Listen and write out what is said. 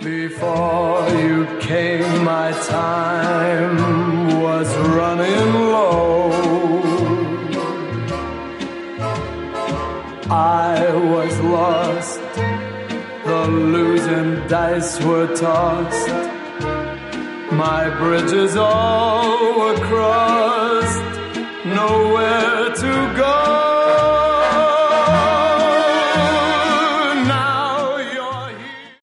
Before you came, my time was running low. I was lost, the losing dice were tossed. My bridges all were crossed, nowhere to go.